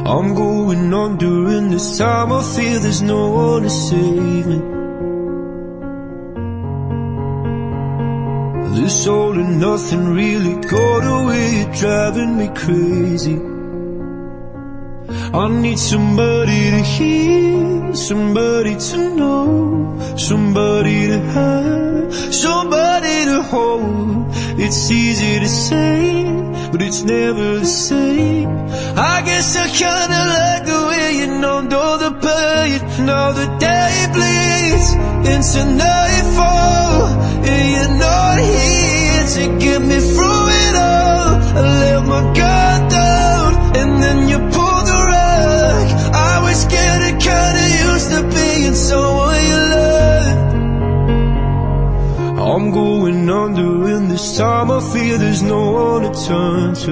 I'm going on during this time. I feel there's no one to save me. This all and nothing really got away, you're driving me crazy. I need somebody to hear, somebody to know, somebody to have, somebody to hold. It's easy to say, but it's never the same. I guess I kinda like the way you numbed all the pain. Now the day bleeds into nightfall, and you're not here to get me through it all. I let my guard down, and then you pulled the rug. I was getting kinda used to being someone you loved. I'm going under, and this time I feel there's no one to turn to.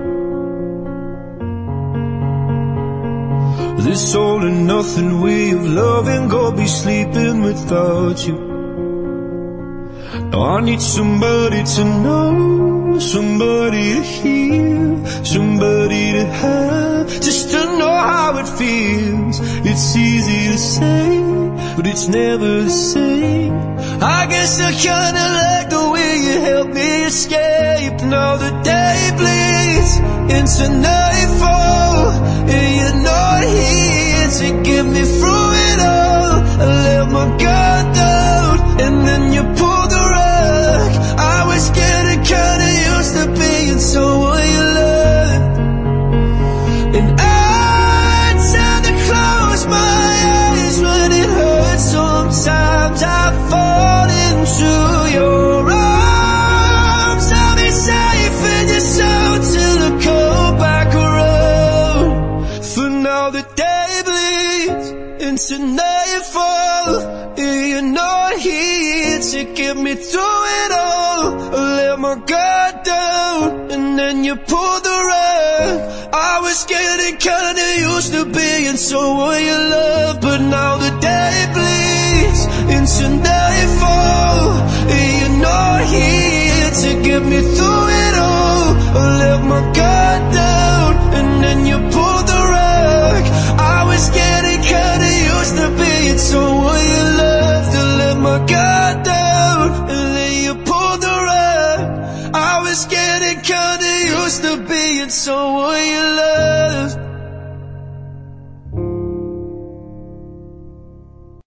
This all and nothing way of loving, gonna be sleeping without you. Now I need somebody to know, somebody to hear, somebody to have, just to know how it feels. It's easy to say, but it's never the same. I guess I kinda like the way you helped me escape. Now the day bleeds into nightfall, and you're not here to get me through it all. I let my guard down, and then you pulled the rug. I was getting kinda used to being someone you loved. And I tend to close my eyes when it hurts. Sometimes I fall into your arms. I'll be safe in your soul till I come back around. For now the day bleeds into nightfall, and you're not here to get me through it all. I let my guard down, and then you pulled the rug. I was getting kinda used to being someone you love, but now the day bleeds into nightfall, and you're not here to get me through it all. I let my guard down, and then you pulled the rug. I was getting kinda used to being someone you loved. I let my guard down, and then you pulled the rug. I was getting kinda used to being someone you loved.